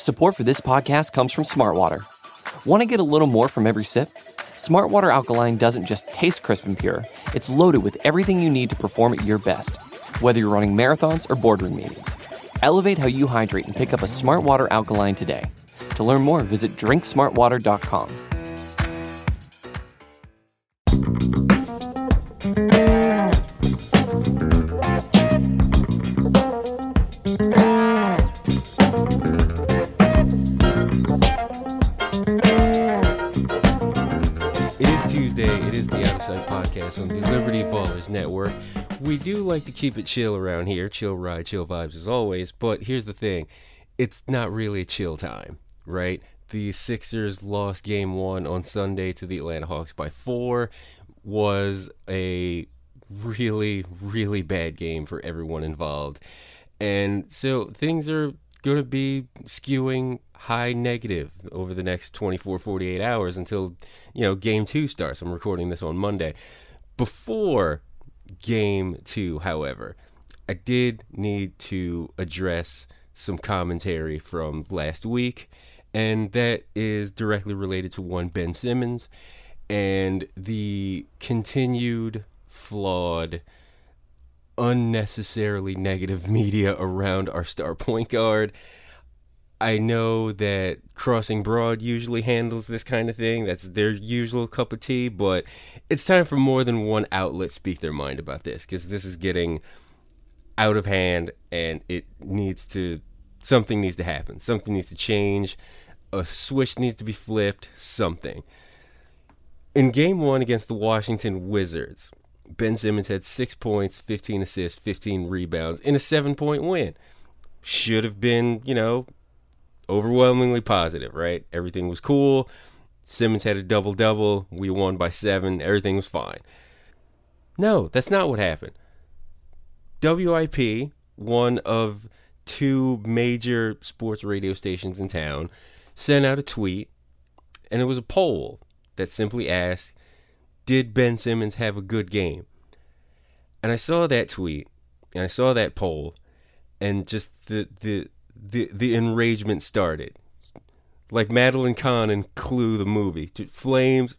Support for this podcast comes from Smartwater. Want to get a little more from every sip? Smartwater Alkaline doesn't just taste crisp and pure, it's loaded with everything you need to perform at your best, whether you're running marathons or boardroom meetings. Elevate how you hydrate and pick up a Smartwater Alkaline today. To learn more, visit drinksmartwater.com. On the Liberty Ballers Network. We do like to keep it chill around here. Chill ride, chill vibes as always. But here's the thing. It's not really a chill time, right? The Sixers lost game 1 on Sunday to the Atlanta Hawks by 4. Was a really, really bad game for everyone involved. And so things are going to be skewing high negative over the next 24, 48 hours until, game 2 starts. I'm recording this on Monday. Before game 2, however, I did need to address some commentary from last week, and that is directly related to one Ben Simmons and the continued flawed, unnecessarily negative media around our star point guard. I know that Crossing Broad usually handles this kind of thing. That's their usual cup of tea, but it's time for more than one outlet speak their mind about this, because this is getting out of hand and something needs to happen. Something needs to change. A switch needs to be flipped. Something. In game 1 against the Washington Wizards, Ben Simmons had 6 points, 15 assists, 15 rebounds in a 7-point win. Should have been, overwhelmingly positive, right? Everything was cool. Simmons had a double-double. We won by 7. Everything was fine. No, that's not what happened. WIP, one of 2 major sports radio stations in town, sent out a tweet, and it was a poll that simply asked, did Ben Simmons have a good game? And I saw that tweet, and I saw that poll, and just the enragement started. Like Madeline Kahn in Clue the movie. Flames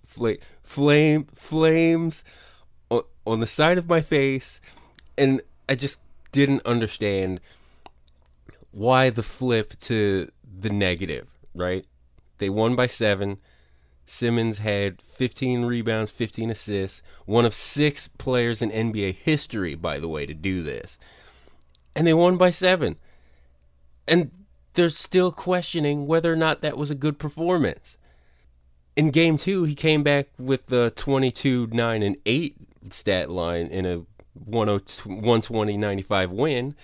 on the side of my face. And I just didn't understand why the flip to the negative, right? They won by 7. Simmons had 15 rebounds, 15 assists. One of 6 players in NBA history, by the way, to do this. And they won by 7. And they're still questioning whether or not that was a good performance. In game 2, he came back with the 22, 9, and 8 stat line in a 120-95 win.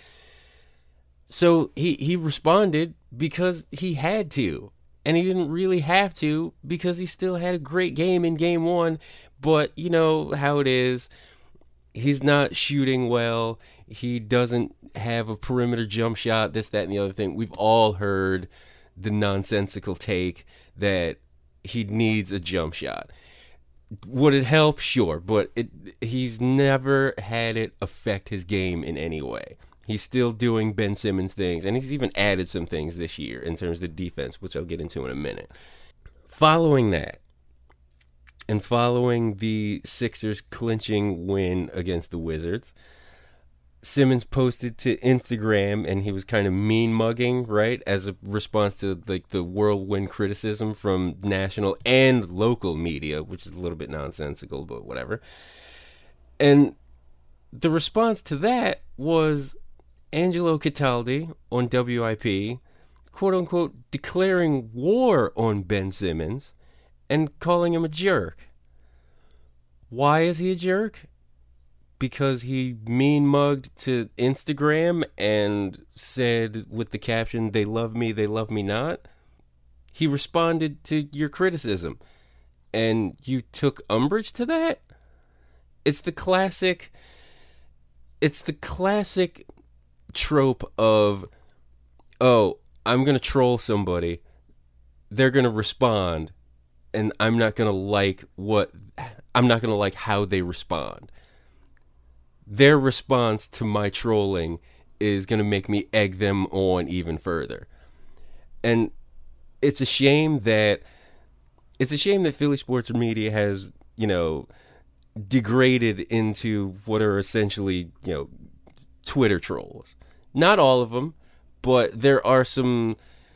So he responded because he had to. And he didn't really have to because he still had a great game in game 1. But you know how it is. He's not shooting well. He doesn't have a perimeter jump shot, this, that, and the other thing. We've all heard the nonsensical take that he needs a jump shot. Would it help? Sure, but he's never had it affect his game in any way. He's still doing Ben Simmons things, and he's even added some things this year in terms of the defense, which I'll get into in a minute. Following that, and following the Sixers clinching win against the Wizards, Simmons posted to Instagram, and he was kind of mean mugging, right, as a response to like the whirlwind criticism from national and local media, which is a little bit nonsensical, but whatever. And the response to that was Angelo Cataldi on WIP, quote unquote, declaring war on Ben Simmons and calling him a jerk. Why is he a jerk? Because he mean mugged to Instagram and said with the caption, they love me not. He responded to your criticism and you took umbrage to that? It's the classic trope of, oh, I'm going to troll somebody. They're going to respond and I'm not going to like how they respond. Their response to my trolling is going to make me egg them on even further. And it's a shame that Philly sports media has, degraded into what are essentially, Twitter trolls. Not all of them, but there are some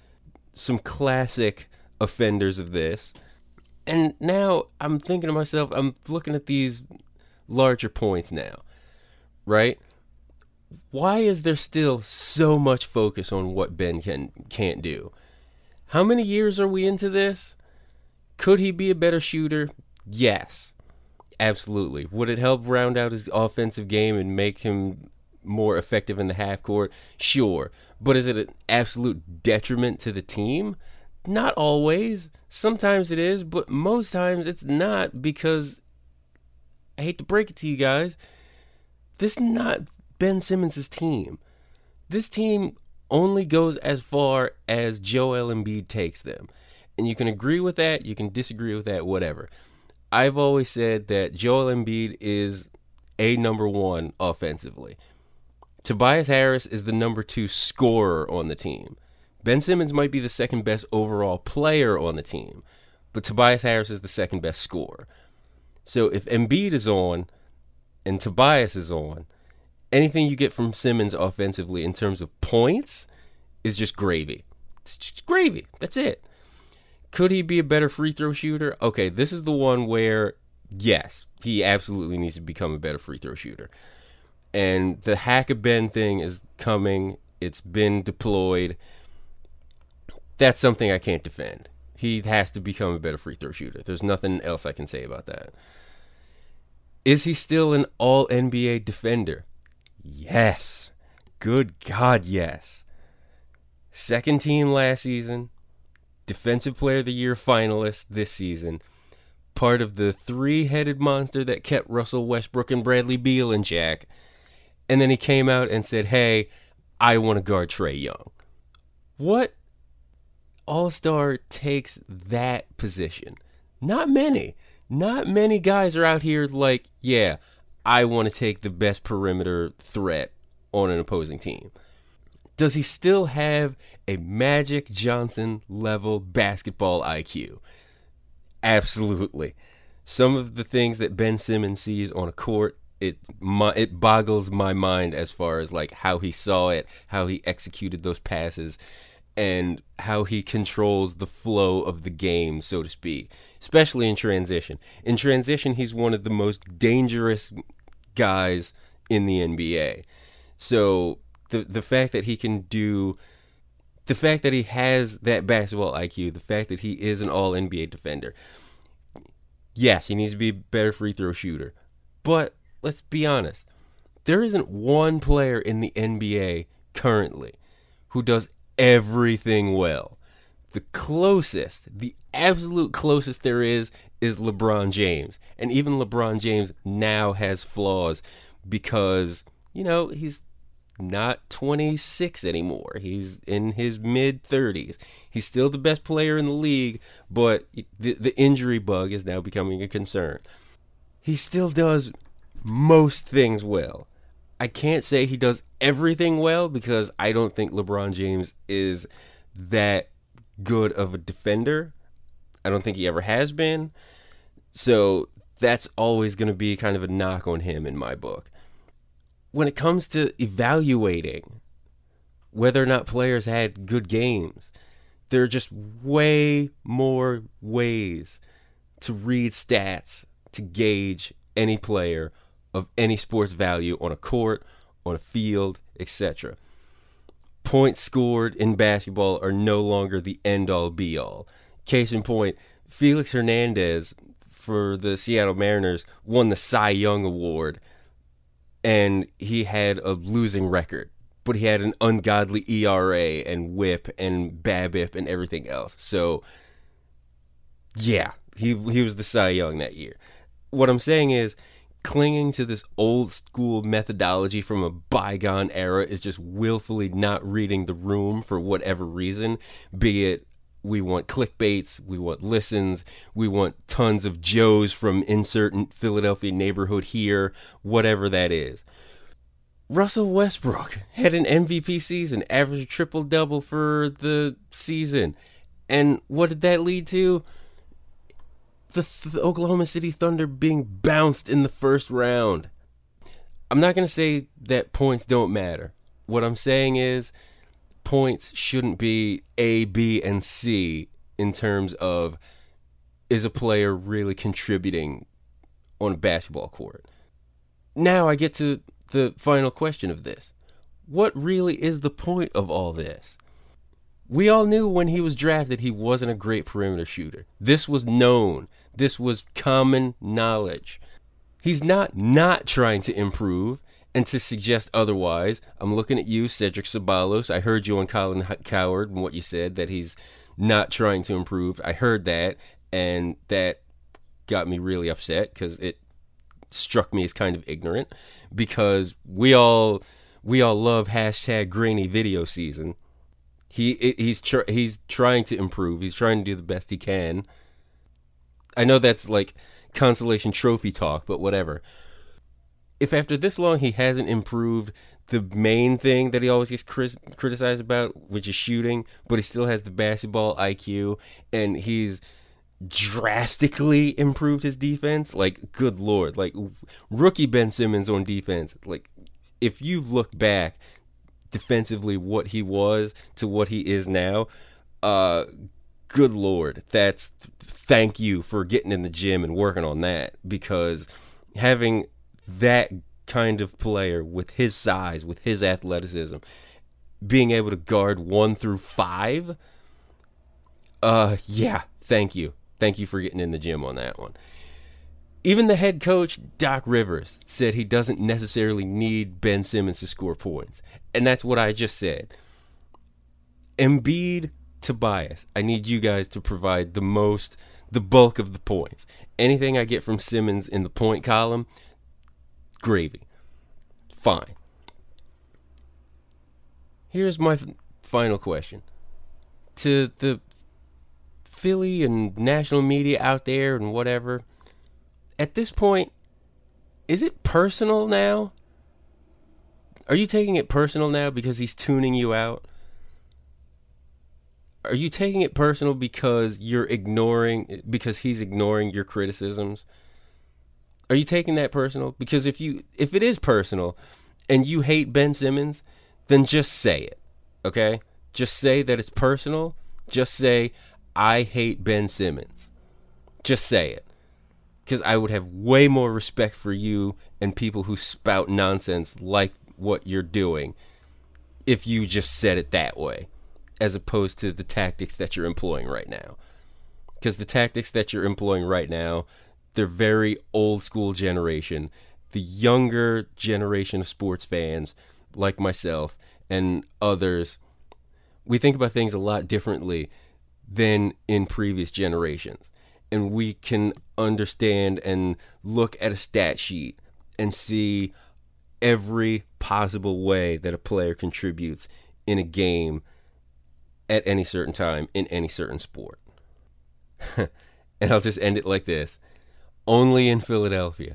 classic offenders of this. And now I'm thinking to myself, I'm looking at these larger points now, right? Why is there still so much focus on what Ben can't do? How many years are we into this? Could he be a better shooter? Yes, absolutely. Would it help round out his offensive game and make him more effective in the half court? Sure. But is it an absolute detriment to the team? Not always. Sometimes it is, but most times it's not, because I hate to break it to you guys, this is not Ben Simmons' team. This team only goes as far as Joel Embiid takes them. And you can agree with that, you can disagree with that, whatever. I've always said that Joel Embiid is a number one offensively. Tobias Harris is the number 2 scorer on the team. Ben Simmons might be the second best overall player on the team, but Tobias Harris is the second best scorer. So if Embiid is on and Tobias is on, anything you get from Simmons offensively in terms of points is just gravy. It's just gravy. That's it. Could he be a better free throw shooter? Okay, this is the one where, yes, he absolutely needs to become a better free throw shooter. And the Hack of Ben thing is coming. It's been deployed. That's something I can't defend. He has to become a better free throw shooter. There's nothing else I can say about that. Is he still an all-NBA defender? Yes. Good God, yes. Second team last season. Defensive Player of the Year finalist this season. Part of the 3-headed monster that kept Russell Westbrook and Bradley Beal in check. And then he came out and said, hey, I want to guard Trae Young. What all-star takes that position? Not many. Not many guys are out here like, yeah, I want to take the best perimeter threat on an opposing team. Does he still have a Magic Johnson level basketball IQ? Absolutely. Some of the things that Ben Simmons sees on a court, it boggles my mind as far as like how he saw it, how he executed those passes, and how he controls the flow of the game, so to speak, especially in transition. In transition, he's one of the most dangerous guys in the NBA. So the fact that he can do, the fact that he has that basketball IQ, the fact that he is an all-NBA defender, yes, he needs to be a better free throw shooter. But let's be honest, there isn't one player in the NBA currently who does everything well. The absolute closest there is LeBron James. And even LeBron James now has flaws because, he's not 26 anymore. He's in his mid-30s. He's still the best player in the league, but the injury bug is now becoming a concern. He still does most things well. I can't say he does everything well because I don't think LeBron James is that good of a defender. I don't think he ever has been. So that's always going to be kind of a knock on him in my book. When it comes to evaluating whether or not players had good games, there are just way more ways to read stats to gauge any player of any sports value on a court, on a field, etc. Points scored in basketball are no longer the end-all be-all. Case in point, Felix Hernandez for the Seattle Mariners won the Cy Young Award, and he had a losing record, but he had an ungodly ERA and WHIP and BABIP and everything else. So, yeah, he was the Cy Young that year. What I'm saying is, clinging to this old school methodology from a bygone era is just willfully not reading the room for whatever reason, be it we want clickbaits, we want listens, we want tons of Joes from insert Philadelphia neighborhood here, whatever that is. Russell Westbrook had an MVP season, averaged triple-double for the season. And what did that lead to? The Oklahoma City Thunder being bounced in the first round. I'm not going to say that points don't matter. What I'm saying is points shouldn't be A, B, and C in terms of, is a player really contributing on a basketball court? Now I get to the final question of this. What really is the point of all this? We all knew when he was drafted he wasn't a great perimeter shooter. This was known. This was common knowledge. He's not trying to improve, and to suggest otherwise, I'm looking at you, Cedric Ceballos. I heard you on Colin Cowherd and what you said, that he's not trying to improve. I heard that, and that got me really upset because it struck me as kind of ignorant, because we all love hashtag grainy video season. He's trying to improve. He's trying to do the best he can. I know that's like consolation trophy talk, but whatever. If after this long he hasn't improved the main thing that he always gets criticized about, which is shooting, but he still has the basketball IQ, and he's drastically improved his defense, like, good Lord, like, rookie Ben Simmons on defense, like, if you look back defensively what he was to what he is now, good Lord, thank you for getting in the gym and working on that, because having that kind of player with his size, with his athleticism, being able to guard 1 through 5, yeah, thank you for getting in the gym on that one. Even the head coach, Doc Rivers, said he doesn't necessarily need Ben Simmons to score points. And that's what I just said. Embiid, Tobias, I need you guys to provide the bulk of the points. Anything I get from Simmons in the point column, gravy. Fine. Here's my final question. To the Philly and national media out there and whatever, at this point, is it personal now? Are you taking it personal now because he's tuning you out? Are you taking it personal because he's ignoring your criticisms? Are you taking that personal? Because if it is personal and you hate Ben Simmons, then just say it, okay? Just say that it's personal. Just say, I hate Ben Simmons. Just say it. Because I would have way more respect for you and people who spout nonsense like what you're doing if you just said it that way, as opposed to the tactics that you're employing right now. Because the tactics that you're employing right now, they're very old school generation. The younger generation of sports fans, like myself and others, we think about things a lot differently than in previous generations. And we can understand and look at a stat sheet and see every possible way that a player contributes in a game at any certain time in any certain sport. And I'll just end it like this. Only in Philadelphia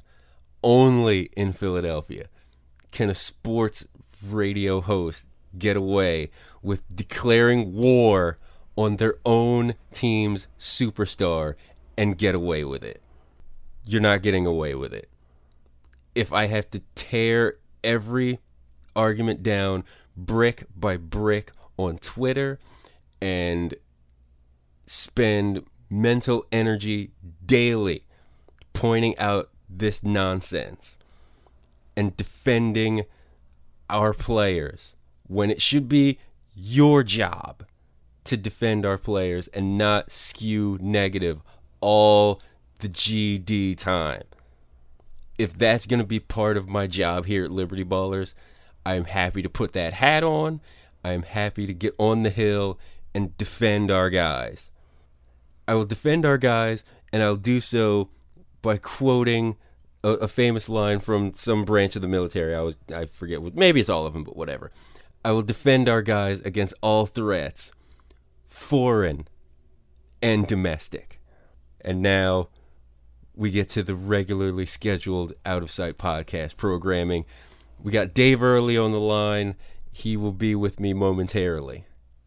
can a sports radio host get away with declaring war on their own team's superstar and get away with it. You're not getting away with it. If I have to tear every argument down brick by brick on Twitter and spend mental energy daily pointing out this nonsense and defending our players, when it should be your job to defend our players and not skew negative all the GD time. If that's going to be part of my job here at Liberty Ballers, I'm happy to put that hat on. I'm happy to get on the hill and defend our guys. I will defend our guys, and I'll do so by quoting a famous line from some branch of the military. I forget what, maybe it's all of them, but whatever. I will defend our guys against all threats, foreign and domestic. And now we get to the regularly scheduled Out of Sight podcast programming, We got Dave Early on the line. He will be with me momentarily.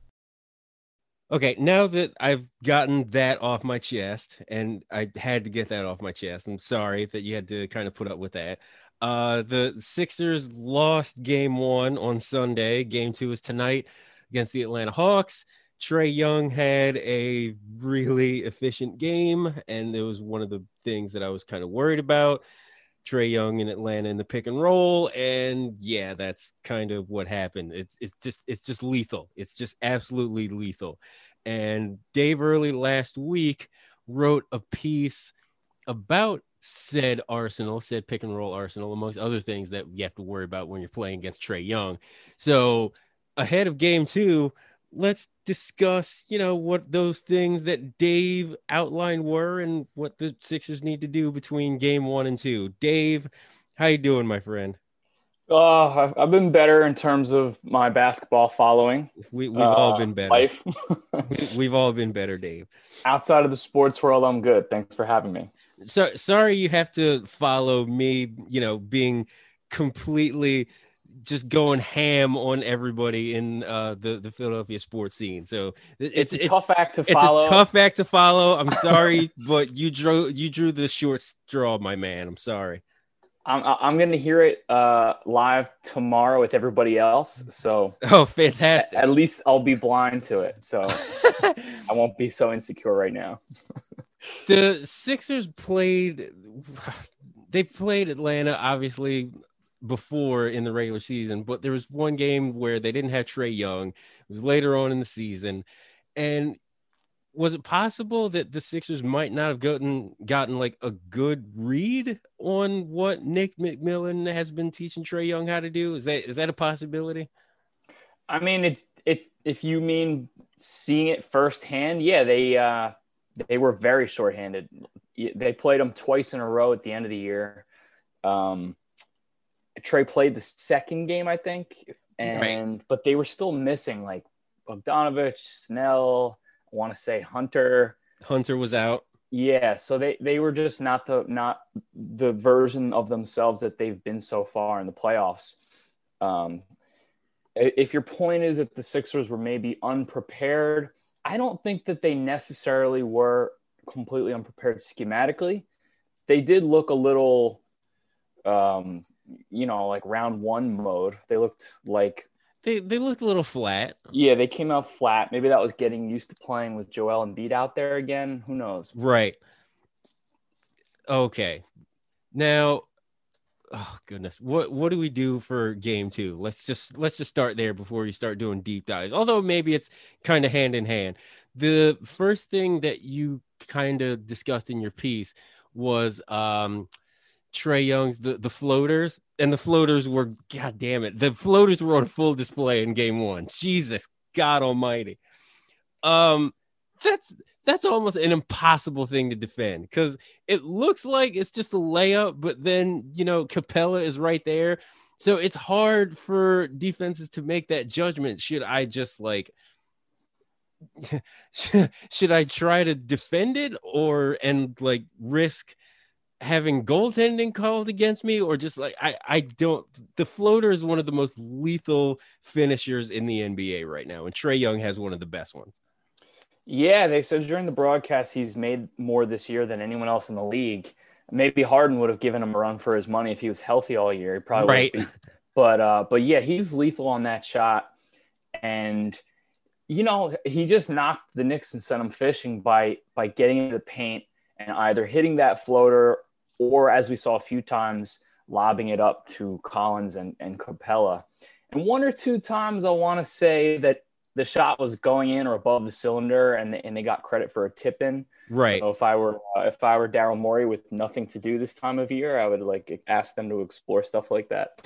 Okay, now that I've gotten that off my chest, and I had to get that off my chest, I'm sorry that you had to kind of put up with that. The Sixers lost game 1 on Sunday. Game 2 is tonight against the Atlanta Hawks. Trae Young had a really efficient game, and it was one of the things that I was kind of worried about. Trae Young in Atlanta in the pick and roll, and yeah, that's kind of what happened. It's just lethal. It's just absolutely lethal. And Dave Early last week wrote a piece about said pick and roll arsenal, amongst other things that you have to worry about when you're playing against Trae Young. So ahead of game 2, let's discuss, what those things that Dave outlined were and what the Sixers need to do between game 1 and 2. Dave, how you doing, my friend? I've been better in terms of my basketball following. We've all been better. Life. We've all been better, Dave. Outside of the sports world, I'm good. Thanks for having me. So sorry you have to follow me, being completely just going ham on everybody in the Philadelphia sports scene. So it's a tough act to follow. It's a tough act to follow. I'm sorry, but you drew the short straw, my man. I'm sorry. I'm going to hear it live tomorrow with everybody else. So fantastic. At least I'll be blind to it. So I won't be so insecure right now. The Sixers played Atlanta, obviously, before in the regular season, but there was one game where they didn't have Trae Young. It was later on in the season. And was it possible that the Sixers might not have gotten like a good read on what Nick McMillan has been teaching Trae Young how to do? Is that a possibility? I mean, it's if you mean seeing it firsthand, yeah, they were very shorthanded. They played them twice in a row at the end of the year. Trae played the second game, I think, but they were still missing like Bogdanovich, Snell. I want to say Hunter. Hunter was out. Yeah, so they were just not the version of themselves that they've been so far in the playoffs. If your point is that the Sixers were maybe unprepared, I don't think that they necessarily were completely unprepared schematically. They did look a little, like round 1 mode. They looked like they looked a little flat. Yeah, they came out flat. Maybe that was getting used to playing with Joel Embiid out there again. Who knows? Right. Okay. Now, oh goodness, what do we do for game 2? Let's just start there before we start doing deep dives. Although maybe it's kind of hand in hand. The first thing that you kind of discussed in your piece was Trae Young's the floaters, and the floaters were, God damn it, the floaters were on full display in game 1. Jesus God Almighty. That's almost an impossible thing to defend because it looks like it's just a layup, but then, Capella is right there. So it's hard for defenses to make that judgment. Should I just should I try to defend it and risk having goaltending called against me, or just I don't. The floater is one of the most lethal finishers in the NBA right now, and Trae Young has one of the best ones. Yeah, they said during the broadcast he's made more this year than anyone else in the league. Maybe Harden would have given him a run for his money if he was healthy all year. He probably right. would be. But yeah, he's lethal on that shot. And, he just knocked the Knicks and sent them fishing by getting into the paint and either hitting that floater or, as we saw a few times, lobbing it up to Collins and Capella. And one or two times I want to say that the shot was going in or above the cylinder, and they got credit for a tip in. Right. So if I were Daryl Morey with nothing to do this time of year, I would ask them to explore stuff like that.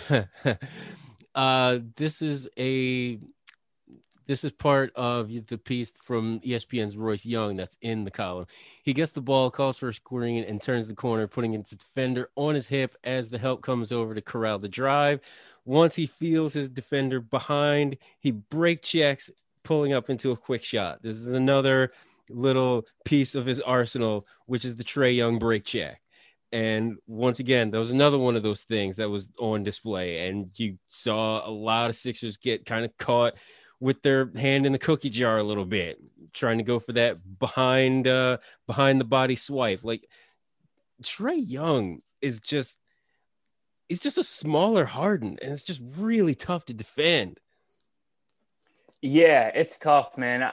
This is part of the piece from ESPN's Royce Young that's in the column. He gets the ball, calls for a screen, and turns the corner, putting his defender on his hip as the help comes over to corral the drive. Once he feels his defender behind, he break checks, pulling up into a quick shot. This is another little piece of his arsenal, which is the Trae Young break check. And once again, that was another one of those things that was on display. And you saw a lot of Sixers get kind of caught with their hand in the cookie jar a little bit, trying to go for that behind the body swipe. Like Trae Young is just, he's just a smaller Harden, and it's just really tough to defend. Yeah, it's tough, man.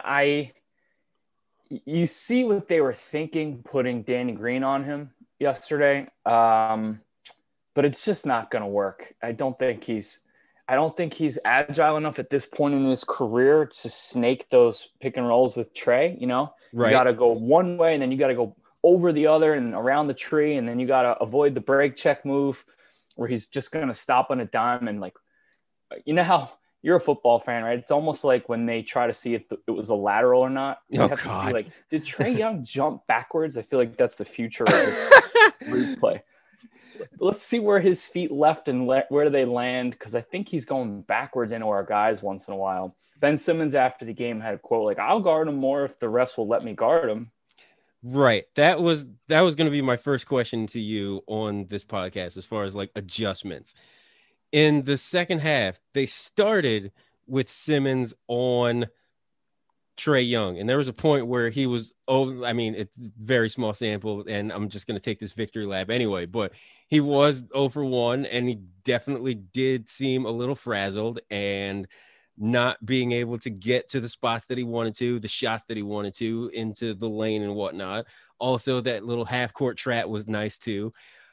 You see what they were thinking putting Danny Green on him yesterday, but it's just not going to work. I don't think he's agile enough at this point in his career to snake those pick and rolls with Trae. You know, Right. You got to go one way, and then you got to go over the other and around the tree, and then you got to avoid the break check move where he's just going to stop on a dime. And like, you know how you're a football fan, right? It's almost like when they try to see if it was a lateral or not. You Oh, have to God. be like, did Trae Young jump backwards? I feel like that's the future of this replay. Let's see where his feet left and where they land, because I think he's going backwards into our guys once in a while. Ben Simmons after the game had a quote like, "I'll guard him more if the refs will let me guard him." Right. That was going to be my first question to you on this podcast, as far as like adjustments. In the second half, they started with Simmons on Trae Young, and there was a point where he was, I mean, it's very small sample, and I'm just going to take this victory lap anyway, but he was 0 for 1, and he definitely did seem a little frazzled and not being able to get to the spots that he wanted to, the shots that he wanted to into the lane and whatnot. Also, that little half court trap was nice too.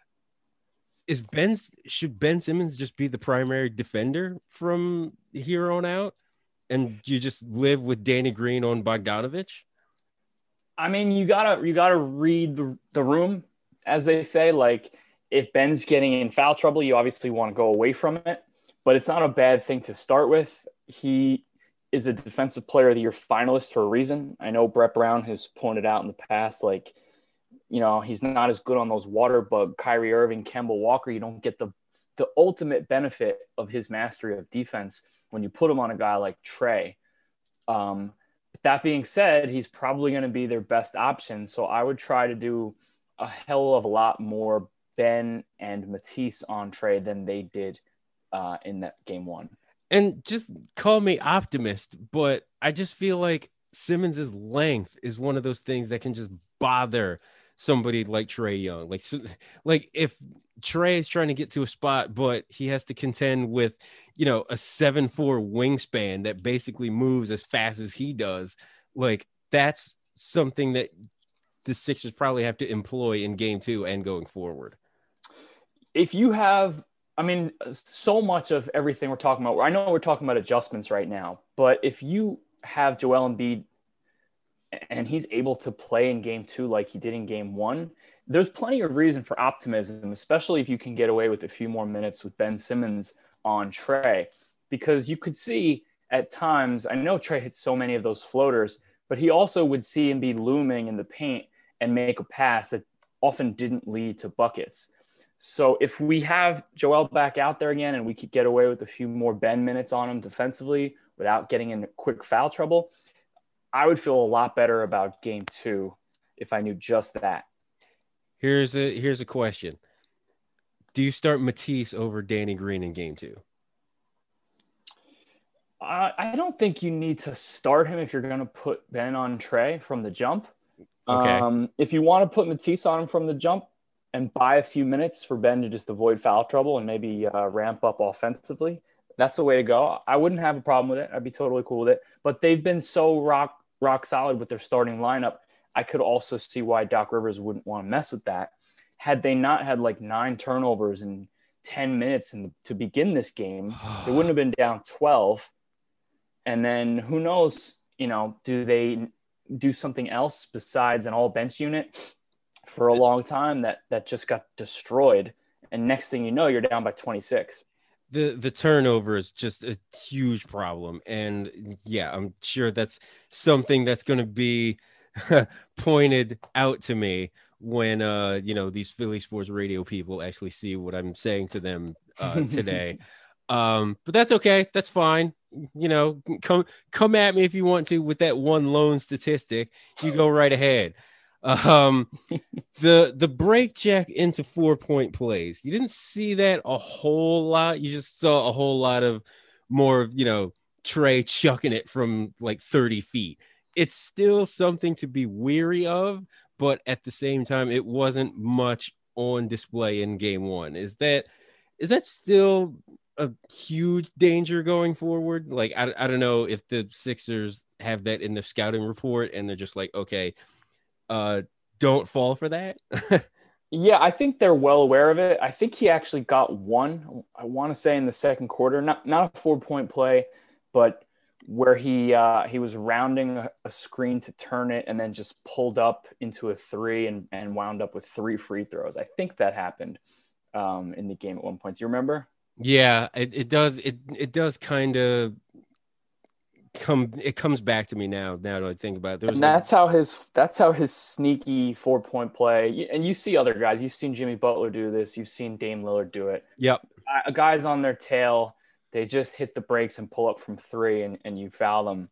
Should Ben Simmons just be the primary defender from here on out, and you just live with Danny Green on Bogdanovich? I mean, you gotta read the room, as they say. Like, if Ben's getting in foul trouble, you obviously want to go away from it, but it's not a bad thing to start with. He is a Defensive Player of the Year finalist for a reason. I know Brett Brown has pointed out in the past, like, you know, he's not as good on those water bug, Kyrie Irving, Kemba Walker. You don't get the ultimate benefit of his mastery of defense when you put him on a guy like Trae. That being said, he's probably going to be their best option. So I would try to do a hell of a lot more Ben and Matisse on Trae than they did in that game one. And just call me optimist, but I just feel like Simmons's length is one of those things that can just bother somebody like Trae Young. Like if Trae is trying to get to a spot, but he has to contend with, you know, a 7'4" wingspan that basically moves as fast as he does. Like, that's something that the Sixers probably have to employ in game 2 and going forward. If you have, I mean, so much of everything we're talking about, I know we're talking about adjustments right now, but if you have Joel Embiid and he's able to play in game 2 like he did in game 1, there's plenty of reason for optimism, especially if you can get away with a few more minutes with Ben Simmons on Trae, because you could see at times, I know Trae hit so many of those floaters, but he also would see him be looming in the paint and make a pass that often didn't lead to buckets. So if we have Joel back out there again and we could get away with a few more Ben minutes on him defensively without getting in quick foul trouble, I would feel a lot better about game 2 if I knew just that. Here's a question. Do you start Matisse over Danny Green in game 2? I don't think you need to start him if you're going to put Ben on Trae from the jump. Okay. If you want to put Matisse on him from the jump and buy a few minutes for Ben to just avoid foul trouble and maybe ramp up offensively, that's the way to go. I wouldn't have a problem with it. I'd be totally cool with it. But they've been so rock solid with their starting lineup. I could also see why Doc Rivers wouldn't want to mess with that. Had they not had like 9 turnovers in 10 minutes to begin this game, they wouldn't have been down 12. And then who knows, you know, do they do something else besides an all bench unit for a long time that just got destroyed? And next thing you know, you're down by 26. The turnover is just a huge problem. And yeah, I'm sure that's something that's going to be pointed out to me when, you know, these Philly sports radio people actually see what I'm saying to them today. But that's okay. That's fine. You know, come at me if you want to with that one lone statistic. You go right ahead. The break check into 4-point plays. You didn't see that a whole lot. You just saw a whole lot of more of, Trey chucking it from like 30 feet. It's still something to be weary of, but at the same time, it wasn't much on display in game one. Is that still a huge danger going forward? Like, I don't know if the Sixers have that in their scouting report and they're just like, okay, don't fall for that. Yeah, I think they're well aware of it. I think he actually got one, I want to say in the second quarter, not a 4-point play, but where he was rounding a screen to turn it and then just pulled up into a three and wound up with 3 free throws. I think that happened in the game at one point. Do you remember? Yeah, it does. It does kind of comes back to me now that I think about it. And that's how his sneaky 4-point play. And you see other guys. You've seen Jimmy Butler do this. You've seen Dame Lillard do it. Yep. Guys on their tail, they just hit the brakes and pull up from 3, and you foul them.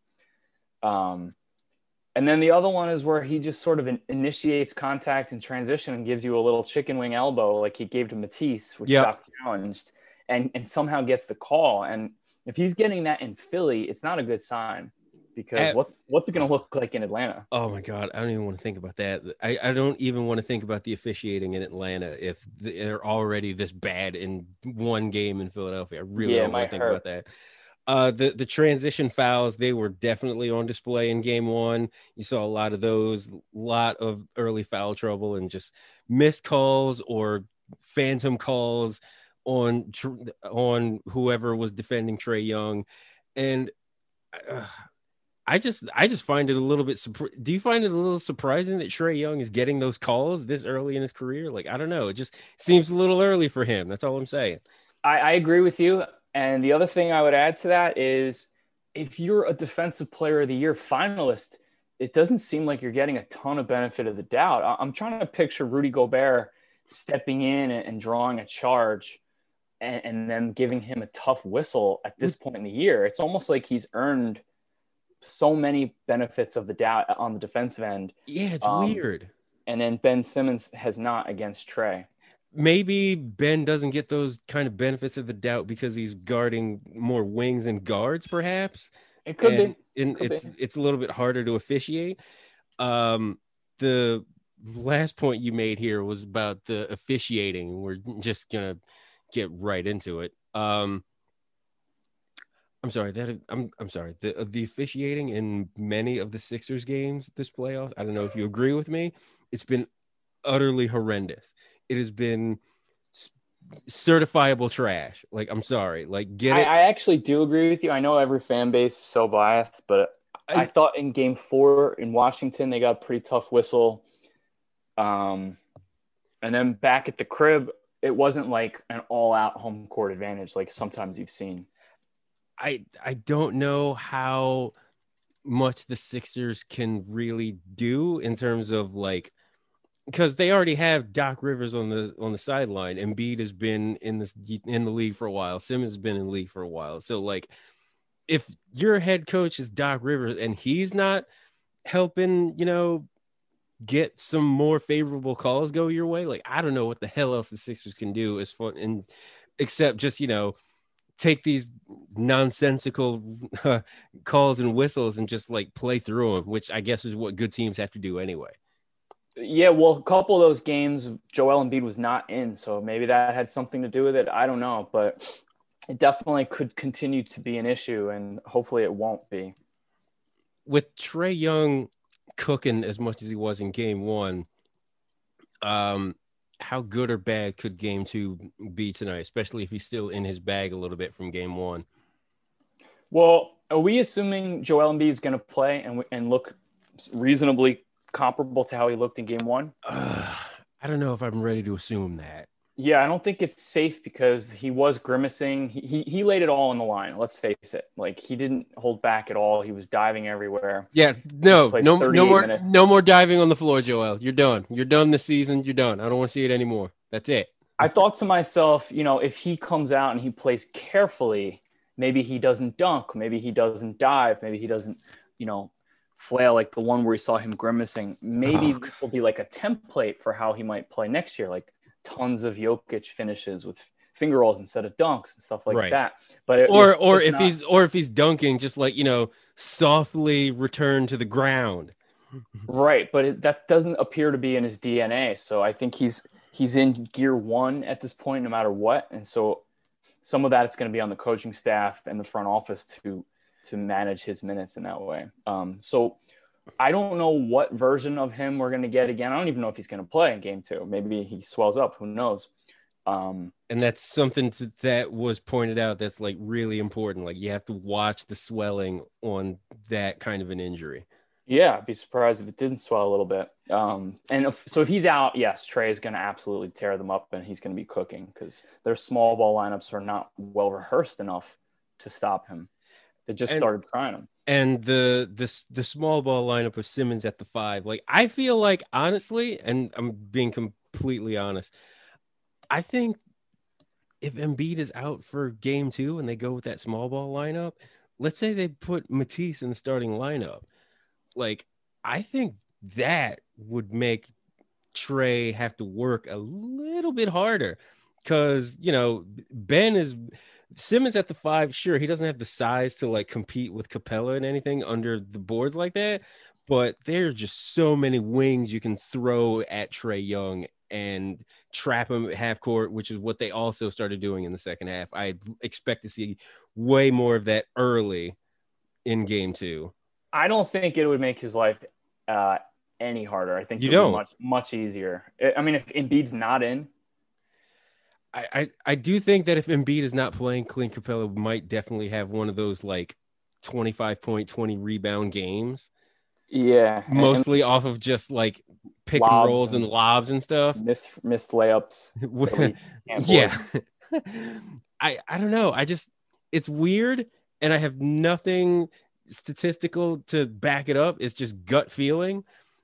And then the other one is where he just sort of initiates contact and transition and gives you a little chicken wing elbow like he gave to Matisse, which got challenged, and somehow gets the call. And if he's getting that in Philly, it's not a good sign, because what's it going to look like in Atlanta? Oh my God, I don't even want to think about that. I don't even want to think about the officiating in Atlanta if they're already this bad in one game in Philadelphia. I really don't want to think about that. The transition fouls, they were definitely on display in game one. You saw a lot of those, a lot of early foul trouble and just missed calls or phantom calls on whoever was defending Trae Young. And I just find it a little bit do you find it a little surprising that Trae Young is getting those calls this early in his career? Like, I don't know, it just seems a little early for him. That's all I'm saying. I agree with you. And the other thing I would add to that is, if you're a defensive player of the year finalist, it doesn't seem like you're getting a ton of benefit of the doubt. I'm trying to picture Rudy Gobert stepping in and drawing a charge and then giving him a tough whistle at this point in the year. It's almost like he's earned so many benefits of the doubt on the defensive end. Yeah, it's weird. And then Ben Simmons has not against Trae. Maybe Ben doesn't get those kind of benefits of the doubt because he's guarding more wings and guards, perhaps. It could be. And it's a little bit harder to officiate. The last point you made here was about the officiating. We're just gonna get right into it. I'm sorry. The officiating in many of the Sixers games this playoff, I don't know if you agree with me, it's been utterly horrendous. It has been certifiable trash. Like, I'm sorry. Like, get it. I actually do agree with you. I know every fan base is so biased, but I thought in game 4 in Washington, they got a pretty tough whistle. And then back at the crib, it wasn't like an all-out home court advantage like sometimes you've seen. I don't know how much the Sixers can really do in terms of, like, because they already have Doc Rivers on the sideline. Embiid has been in the league for a while. Simmons has been in the league for a while. So, like, if your head coach is Doc Rivers and he's not helping, get some more favorable calls go your way, like, I don't know what the hell else the Sixers can do as fun and except just, take these nonsensical calls and whistles and just like play through them, which I guess is what good teams have to do anyway. Yeah, well, a couple of those games, Joel Embiid was not in, so maybe that had something to do with it. I don't know, but it definitely could continue to be an issue, and hopefully it won't be. With Trae Young cooking as much as he was in game 1, how good or bad could game 2 be tonight, especially if he's still in his bag a little bit from game 1? Well, are we assuming Joel Embiid is going to play and look reasonably comparable to how he looked in game 1? I don't know if I'm ready to assume that. Yeah, I don't think it's safe because he was grimacing. He laid it all on the line. Let's face it. Like, he didn't hold back at all. He was diving everywhere. Yeah, no more diving on the floor, Joel. You're done. You're done this season. You're done. I don't want to see it anymore. That's it. I thought to myself, if he comes out and he plays carefully, maybe he doesn't dunk, maybe he doesn't dive, maybe he doesn't, flail, like the one where we saw him grimacing, maybe Oh, this will be like a template for how he might play next year, like tons of Jokic finishes with finger rolls instead of dunks and stuff like right. that. But Or it's if he's dunking, just like, softly return to the ground. right, but that doesn't appear to be in his DNA. So I think he's in gear one at this point, no matter what. And so some of that is going to be on the coaching staff and the front office to manage his minutes in that way. So I don't know what version of him we're going to get again. I don't even know if he's going to play in game 2. Maybe he swells up. Who knows? And that's something that was pointed out that's like really important. Like you have to watch the swelling on that kind of an injury. Yeah, I'd be surprised if it didn't swell a little bit. So if he's out, yes, Trey is going to absolutely tear them up, and he's going to be cooking because their small ball lineups are not well rehearsed enough to stop him. They just started trying him. And the small ball lineup of Simmons at the 5, like I feel like honestly, and I'm being completely honest, I think if Embiid is out for game 2 and they go with that small ball lineup, let's say they put Matisse in the starting lineup. Like, I think that would make Trey have to work a little bit harder because, Simmons at the 5. Sure, he doesn't have the size to like compete with Capella and anything under the boards like that, but there are just so many wings you can throw at Trey Young and trap him at half court, which is what they also started doing in the second half. I expect to see way more of that early in game 2. I don't think it would make his life any harder. I think it would be much, much easier. I mean, if Embiid's not in, I do think that if Embiid is not playing, Clint Capella might definitely have one of those like 25 point, 20 rebound games. Yeah. Mostly off of just like pick and rolls and lobs and stuff. Missed layups. Yeah. I don't know. It's weird. And I have nothing statistical to back it up. It's just gut feeling.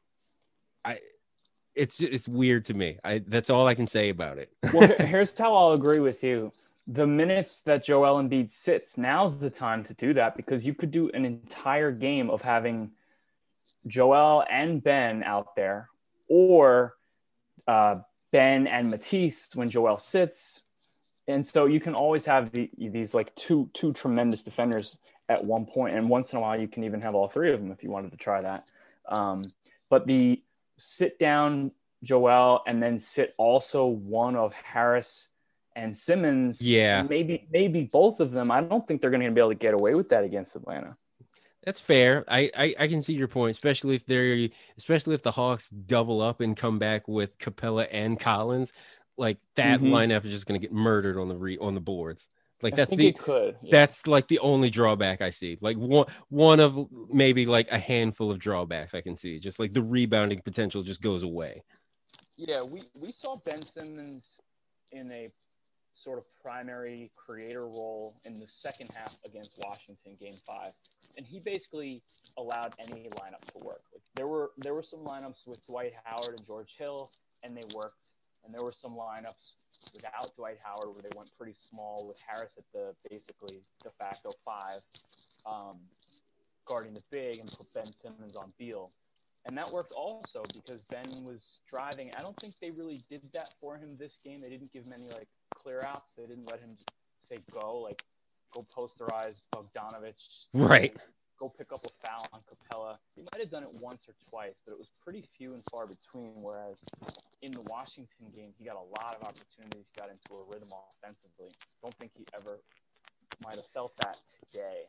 It's weird to me. That's all I can say about it. Well, here's how I'll agree with you. The minutes that Joel Embiid sits, now's the time to do that because you could do an entire game of having Joel and Ben out there, or Ben and Matisse when Joel sits. And so you can always have these like two tremendous defenders at one point, and once in a while you can even have all three of them if you wanted to try that. But the sit down Joel and then sit also one of Harris and Simmons. Yeah, maybe both of them. I don't think they're going to be able to get away with that against Atlanta. That's fair. I can see your point, especially if the Hawks double up and come back with Capella and Collins. Like that lineup is just going to get murdered on the boards. Like that's like the only drawback I see. Like one of maybe like a handful of drawbacks I can see. Just like the rebounding potential just goes away. Yeah, we saw Ben Simmons in a sort of primary creator role in the second half against Washington, Game 5, and he basically allowed any lineup to work. Like there were some lineups with Dwight Howard and George Hill, and they worked. And there were some lineups without Dwight Howard where they went pretty small with Harris at the basically de facto 5, guarding the big, and put Ben Simmons on Beal. And that worked also because Ben was driving. I don't think they really did that for him this game. They didn't give him any like clear outs. They didn't let him say go posterize Bogdanovich. Right. Go pick up a foul on Capella. He might have done it once or twice, but it was pretty few and far between, whereas in the Washington game, he got a lot of opportunities, got into a rhythm offensively. Don't think he ever might have felt that today.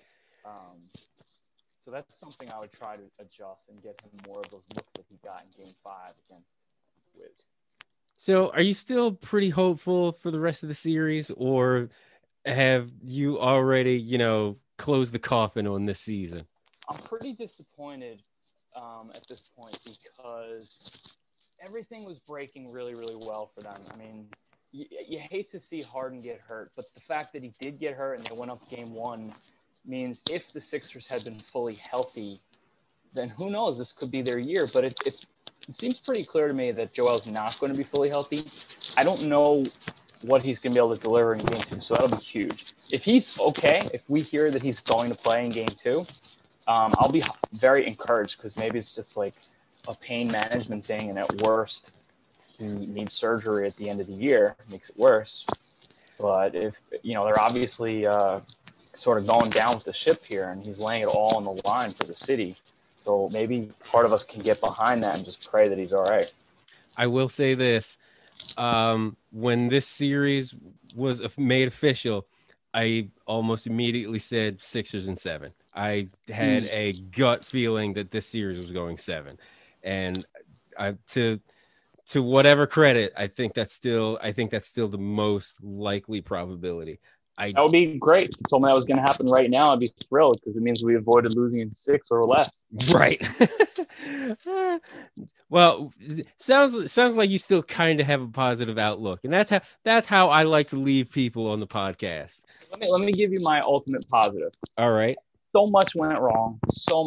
So that's something I would try to adjust and get him more of those looks that he got in Game 5 against Wiz. So are you still pretty hopeful for the rest of the series, or have you already, closed the coffin on this season? I'm pretty disappointed at this point because everything was breaking really, really well for them. I mean, you hate to see Harden get hurt, but the fact that he did get hurt and they went up Game 1 means if the Sixers had been fully healthy, then who knows? This could be their year. But it seems pretty clear to me that Joel's not going to be fully healthy. I don't know what he's going to be able to deliver in Game 2, so that'll be huge. If he's okay, if we hear that he's going to play in Game 2, I'll be very encouraged because maybe it's just like a pain management thing, and at worst, he needs surgery at the end of the year, makes it worse. But if they're obviously sort of going down with the ship here, and he's laying it all on the line for the city. So maybe part of us can get behind that and just pray that he's all right. I will say this. When this series was made official, I almost immediately said Sixers in 7. I had a gut feeling that this series was going 7. And to whatever credit, I think that's still the most likely probability. That would be great. If you told me that was going to happen right now, I'd be thrilled because it means we avoided losing in 6 or less. Right. Well, sounds like you still kind of have a positive outlook, and that's how I like to leave people on the podcast. Let me give you my ultimate positive. All right. So much went wrong.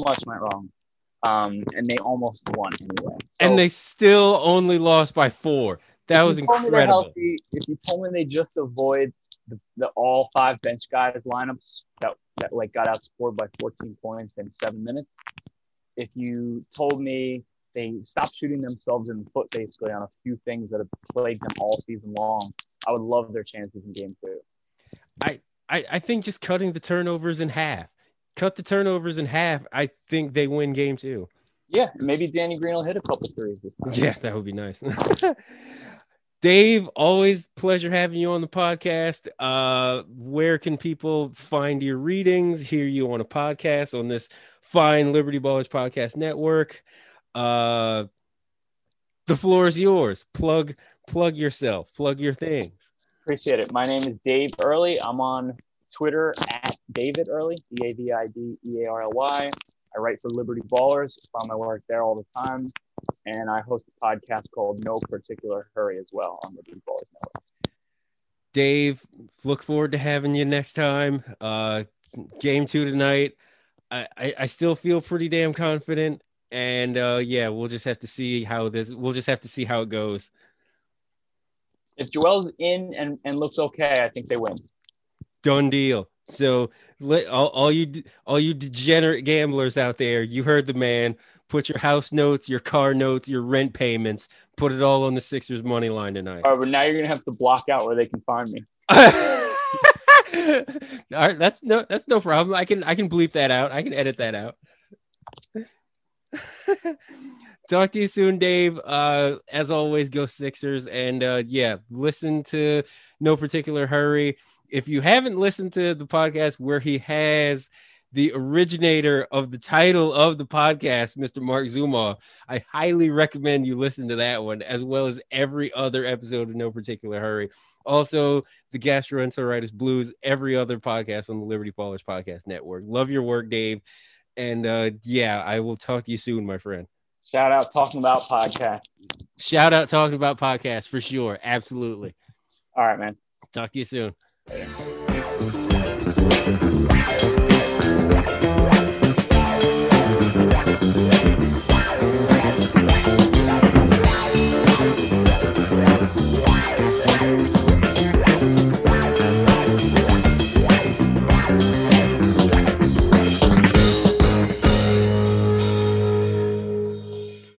And they almost won anyway. And they still only lost by 4. That was incredible. If you told me they just avoid the all 5 bench guys lineups that like got outscored by 14 points in 7 minutes, if you told me they stopped shooting themselves in the foot basically on a few things that have plagued them all season long, I would love their chances in game 2. I think just cutting the turnovers in half. Cut the turnovers in half. I think they win game 2. Yeah, maybe Danny Green will hit a couple threes this time. Yeah, that would be nice. Dave, always pleasure having you on the podcast. Where can people find your readings, hear you on a podcast on this fine Liberty Ballers Podcast Network? The floor is yours. Plug yourself. Plug your things. Appreciate it. My name is Dave Early. I'm on Twitter at David Early, DAVIDEARLY. I write for Liberty Ballers. Find my work there all the time. And I host a podcast called No Particular Hurry as well on the Liberty Ballers Network. Dave, look forward to having you next time. Game 2 tonight. I still feel pretty damn confident. And we'll just have to see how it goes. If Joel's in and looks okay, I think they win. Done deal. So all you degenerate gamblers out there, you heard the man. Put your house notes, your car notes, your rent payments, put it all on the Sixers money line tonight. All right, but now you're gonna have to block out where they can find me. All right, that's no problem. I can bleep that out. I can edit that out. Talk to you soon, Dave. As always, go Sixers, and listen to No Particular Hurry. If you haven't listened to the podcast where he has the originator of the title of the podcast, Mr. Mark Zumoff, I highly recommend you listen to that one, as well as every other episode of No Particular Hurry. Also, the Gastroenteritis Blues, every other podcast on the Liberty Ballers Podcast Network. Love your work, Dave. And I will talk to you soon, my friend. Shout out Talking About Podcast. Shout out Talking About Podcast for sure. Absolutely. All right, man. Talk to you soon. Later.